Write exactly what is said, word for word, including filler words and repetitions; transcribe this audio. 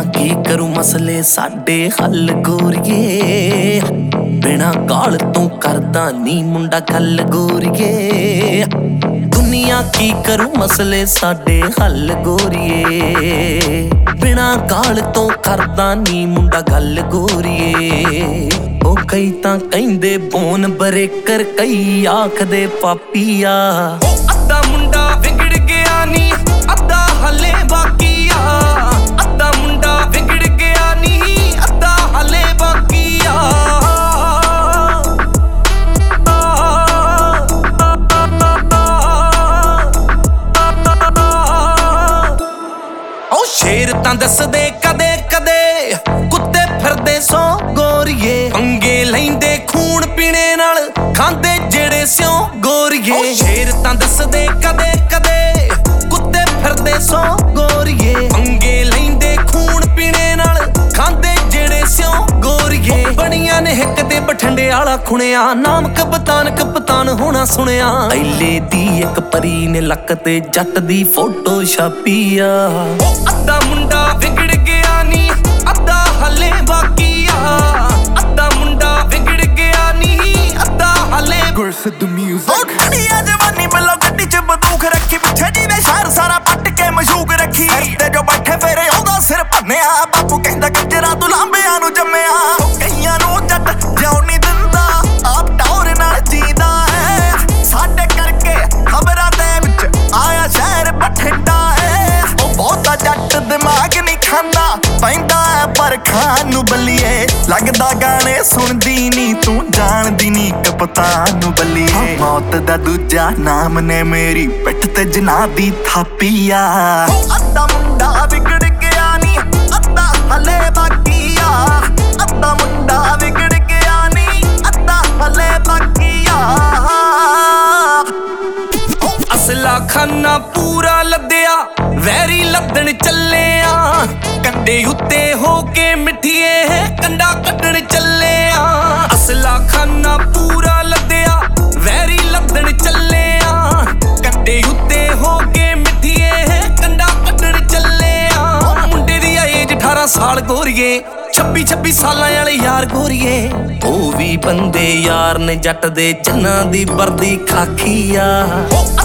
ਦੁਨੀਆ ਕੀ ਕਰੂ ਮਸਲੇ ਸਾਡੇ ਹੱਲ ਗੋਰੀਏ। ਬਿਨਾ ਗਾਲ ਤੋਂ ਕਰਦਾ ਨੀ ਮੁੰਡਾ ਗੱਲ ਗੋਰੀਏ। ਦੁਨੀਆ ਕੀ ਕਰੂ ਮਸਲੇ ਸਾਡੇ ਹੱਲ ਗੋਰੀਏ। ਬਿਨਾ ਗਾਲ ਤੋਂ ਕਰਦਾ ਨੀ ਮੁੰਡਾ ਗੱਲ ਗੋਰੀਏ। ਉਹ ਕਈ ਤਾਂ ਕਹਿੰਦੇ ਬੋਨ ਬਰੇਕਰ, ਕਈ ਆਖਦੇ ਪਾਪੀਆ। ਉਹ ਅੱਧਾ ਮੁੰਡਾ ਵਿਗੜ ਗਿਆ ਨੀ, ਅੱਧਾ ਹਲੇ ਬਾਕੀ ਆ। ਅੱਧਾ ਮੁੰਡਾ ਵਿਗੜ ਗਿਆ ਨੀ, ਅੱਧਾ ਹਲੇ ਬਾਕੀ ਆ। ਉਹ ਸ਼ੇਰ ਤਾਂ ਦੱਸਦੇ ਕਦੇ ਕਦੇ ਕੁੱਤੇ ਫਿਰਦੇ ਸੋ ਗੋਰੀਏ। ਪੰਗੇ ਲੈਂਦੇ ਖੂਨ ਪੀਣੇ ਨਾਲ, ਖਾਂਦੇ ਜਿਹੜੇ ਸਿਓ ਗੋਰੀਏ। ਉਹ ਸ਼ੇਰ ਤਾਂ ਦੱਸਦੇ ਕਦੇ ਕਦੇ ਕੁੱਤੇ ਫਿਰਦੇ ਸੋ ਗੋਰੀਏ। ਪੰਗੇ ਲੈਂਦੇ ਖੂਨ ਪੀਣੇ ਨਾਲ, ਖਾਂਦੇ ਜਿਹੜੇ ਸਿਓ ਗੋਰੀਏ। ਬਣੀਆਂ ਨੇ ਹਿੱਕ ਤੇ ਬਠਿੰਡੇ ਵਾਲਾ ਖੁਣਿਆ, ਨਾਮ ਕਪਤਾਨ ਕਪਤਾਨ ਹੋਣਾ ਸੁਣਿਆ। ਐਲੇ ਦੀ ਇੱਕ ਪਰੀ ਨੇ ਲੱਕ ਤੇ ਜੱਟ ਦੀ ਫੋਟੋ ਛਾਪੀ ਆ। ਉਹ ਅੱਧਾ ਮੁੰਡਾ ਵਿਗੜ ਗਿਆ ਨੀ, ਅੱਧਾ ਹਲੇ ਬਾਕੀ ਆ। ਅੱਧਾ ਮੁੰਡਾ ਵਿਗੜ ਗਿਆ ਨੀ, ਅੱਧਾ ਹਲੇ ਗੁਰਸਿੱਧ ਮਿਊਜ਼ਿਕ। ਉਹ ਠਣੀਆ ਜਵਾਨੀ ਮੱਲੋ ਗੱਡੀ ਚ ਬੰਦੂਕ ਰੱਖੀ, ਪਿੱਛੇ ਜੀ ਦੇ ਸ਼ਹਿਰ ਸਾਰਾ ਪੱਟ ਕੇ ਮਸ਼ੂਕ ਰੱਖੀ। ਸਿਰ ਤੇ ਜੋ ਬੈਠੇ ਫੇਰੇ ਉਹਦਾ ਸਿਰ ਭੰਨਿਆ, ਬਾਪੂ ਕਹਿੰਦਾ ਕੰਜਰਾ ਤੂੰ ਲਾਂਬਿਆਂ ਨੂੰ ਜੰਮਿਆ। ਉਹ ਕਈਆਂ ਨੂੰ ਜੱਟ ਜਿਉਂ ਨੀ ਦਿੰਦਾ, ਆਪ ਟੌਰ ਨਾਲ ਜੀਂਦਾ ਹੈ। ਸਾਡੇ ਕਰਕੇ ਖਬਰਾਂ ਦੇ ਵਿੱਚ ਆਇਆ ਸ਼ਹਿਰ ਬਠਿੰਡਾ ਹੈ। ਉਹ ਬਹੁਤਾ ਜੱਟ ਦਿਮਾਗ ਨਹੀਂ ਖਾਂਦਾ, ਪੈਂਦਾ ਪਰ ਖਾਣ ਨੂੰ ਬੱਲੀਏ। ਲੱਗਦਾ ਗਾਣੇ ਸੁਣਦੀ ਨੀ ਤੂੰ, ਜਾਣਦੀ ਨੀ ਕਪਤਾਨ ਨੂੰ ਬੱਲੀਏ। ਮੌਤ ਦਾ ਦੂਜਾ ਨਾਮ ਨੇ ਮੇਰੀ ਪਿੱਠ ਤੇ ਜਿਨ੍ਹਾਂ ਦੀ ਥਾਪੀ ਆ। ਉਹ ਅੱਧਾ ਮੁੰਡਾ ਵਿਗੜ ਗਿਆ ਨੀ, ਅੱਧਾ ਹਲੇ ਬਾਕੀ ਆ। ਅੱਧਾ ਮੁੰਡਾ ਵਿਗੜ ਗਿਆ ਨੀ, ਅੱਧਾ ਹਲੇ ਬਾਕੀ ਆ। ਅਸਲਾ ਖਾਨਾ ਪੂਰਾ ਲੱਦਿਆ, ਵੈਰੀ ਲੱਦਣ ਚੱਲਿਆ। ਕੰਡੇ ਉੱਤੇ ਹੋ ਕੇ ਮਿੱਠੀਏ ਕੰਡਾ ਕੱਢਣ ਚੱਲਿਆ। ਅਸਲਾ ਖਾਨਾ ਪੂਰਾ ਲੱਦਿਆ, ਵੈਰੀ ਲੱਦਣ ਚੱਲਿਆ। ਕੰਡੇ ਉੱਤੇ ਹੋ ਕੇ ਮਿੱਠੀਏ ਕੰਡਾ ਕੱਢਣ ਚੱਲਿਆ। ਮੁੰਡੇ ਦੀ ਏਜ ਅਠਾਰਾਂ ਸਾਲ ਗੋਰੀਏ, ਛੱਬੀ ਛੱਬੀ ਸਾਲਾਂ ਵਾਲੇ ਯਾਰ ਗੋਰੀਏ। ਉਹ ਵੀ ਬੰਦੇ ਯਾਰ ਨੇ ਜੱਟ ਦੇ, ਜਿਨ੍ਹਾਂ ਦੀ ਵਰਦੀ ਖਾਕੀ ਆ।